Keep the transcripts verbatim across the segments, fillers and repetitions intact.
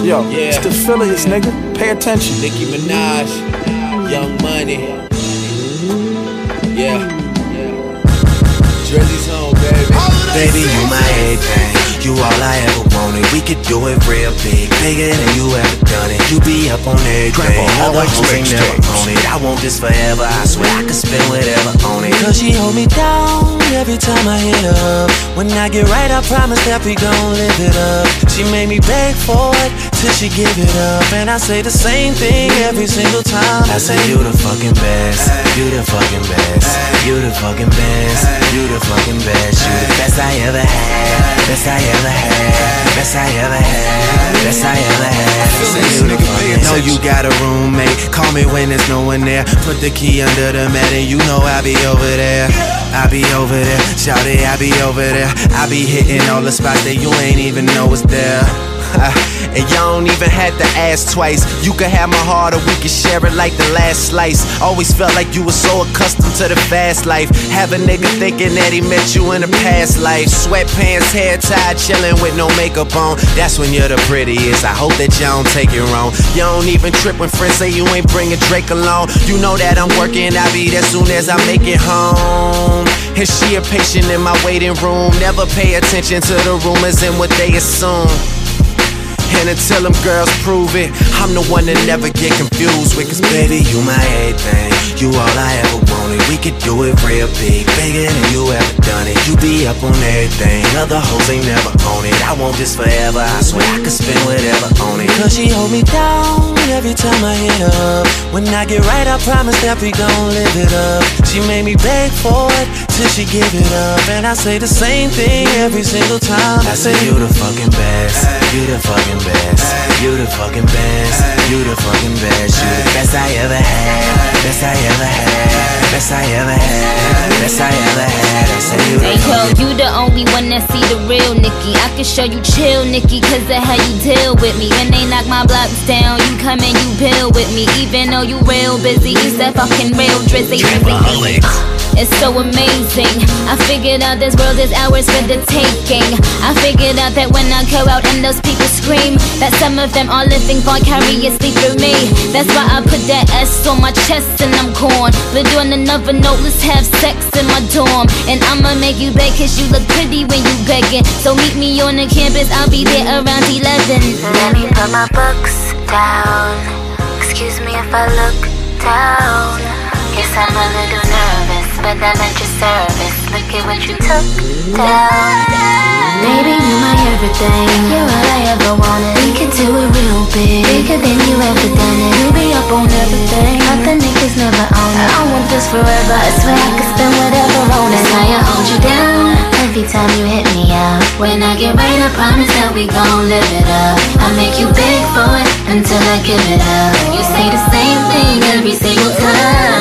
Yo, Yeah. it's the affiliates, nigga. Pay attention. Nicki Minaj, Young Money. Yeah. Drizzy's home, baby. Baby, you my everything. You all I ever wanted. We could do it real big, bigger than you ever done it. You be up on everything. Other hoes ain't never on it. I want this forever. I swear I could spend whatever on it. Cause she hold me down every time I hit her up. When I get right, I promise that we gon' live it up. She made me beg for it till she give it up. And I say the same thing every single time. I say you the fucking best. You the fucking best. You the fucking best. You the fucking best. You the best I ever had. Best I ever had. Best I ever had. Best I ever had. Say you the fucking best. Know you got a roommate. Call me when there's no one there. Put the key under the mat and you know I be over there. I be over there. Shout it, I be over there. I be hitting all the spots that you ain't even know was there. And y'all don't even have to ask twice. You can have my heart or we can share it like the last slice. Always felt like you were so accustomed to the fast life. Have a nigga thinking that he met you in a past life. Sweatpants, hair tied, chilling with no makeup on. That's when you're the prettiest. I hope that y'all don't take it wrong. You don't even trip when friends say you ain't bringing Drake along. You know that I'm working, I'll be there soon as I make it home. And she a patient in my waiting room. Never pay attention to the rumors and what they assume. And until them girls prove it, I'm the one that never get confused with. Cause baby, you my everything. You all I ever wanted. We could do it real big, bigger than you ever done it. You be up on everything. Other hoes ain't never on it. I want this forever. I swear I could spend whatever on it. Cause she hold me down every time I hit her up. When I get right, I promise that we gon' live it up. She made me beg for it till she give it up. And I say the same thing every single time. I say you the fucking best. You the fucking best. You the fucking best. You the fucking best. You the best I ever had. Best I ever had. Best I ever had. Best I ever had. I say you the Hey yo, fucking you the only one that see the real Nicki. I can show you chill Nicki, cause of how you deal with me. When they knock my blocks down, you come and you pill with me. Even though you real busy, you that fucking real drizzy. It's so amazing. I figured out this world is ours for the taking. I figured out that when I go out and those people scream, that some of them are living vicariously through me. That's why I put that S on my chest and I'm corn. But on another note, let's have sex in my dorm. And I'ma make you beg cause you look pretty when you begging. So meet me on the campus, I'll be there around eleven. Let me put my books down. Excuse me if I look down. Guess I'm a little nervous, but I'm at your service. Look at what you took down. Baby, you my everything. You're all I ever wanted. We could do it real big, bigger than you ever done it. You be up on everything, other niggas never own it. I want this forever, I swear I could spend whatever on it. That's why I hold you down every time you hit me up. When I get right, I promise that we gon' live it up. I make you beg for it until I give it up. You say the same thing every single time.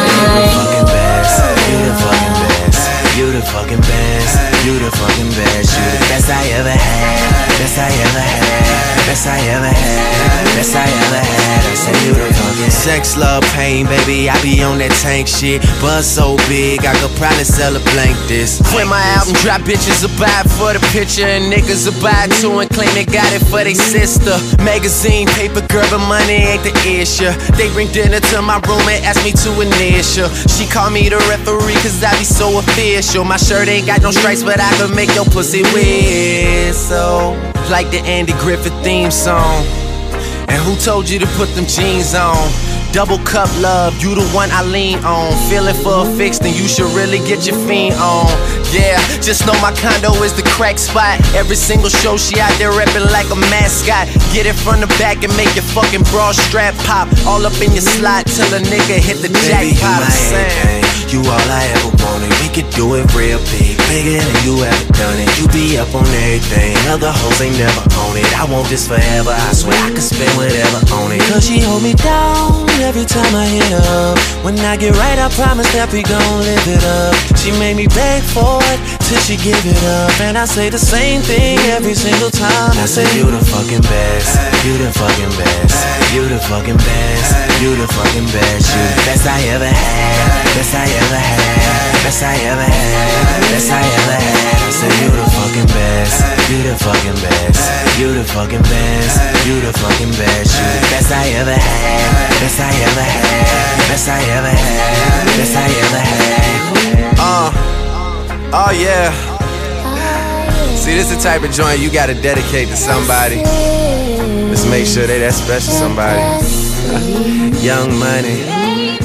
You the fucking best. You the fucking best. You the fucking best. You the best I ever had. Best I ever had. Best I ever had. Best I ever had. I say you the fucking sex, love, pain, baby. I be on that tank shit. Buzz so big, I could probably sell a blank this. When my album drop, bitches will buy it for the picture, and niggas will buy it too and claim they got it for they sister. Magazine, paper, girl, but money ain't the issue. They bring dinner to my room and ask me to initial. She call me the referee cause I be so official. My shirt ain't got no stripes, but I can make your pussy whistle like the Andy Griffith theme song. And who told you to put them jeans on? Double cup love, you the one I lean on. Feeling for a fix, then you should really get your fiend on. Yeah, just know my condo is the crack spot. Every single show she out there reppin' like a mascot. Get it from the back and make your fucking bra strap pop. All up in your slot till a nigga hit the Baby, jackpot. you my everything. You all I ever wanted. We could do it real big, bigger than you ever done it. You be up on everything. Other hoes ain't never on it. I want this forever. I swear I could spend whatever on it. Cause she hold me down every time I hit her up. When I get right, I promise that we gon' live it up. She made me beg for it till she give it up. And I say the same thing every single time. I say you the fucking best. You the fucking best. You the fucking best, you the fucking best. You the best I ever had, best I ever had, best I ever had, best I ever had. I said you the fucking best, you the fucking best, you the fucking best, you the fucking best. You the best I ever had, best I ever had, best I ever had, best I ever had. Uh, oh yeah. See, this is the type of joint you gotta dedicate to somebody. Let's make sure they that special somebody. Young Money.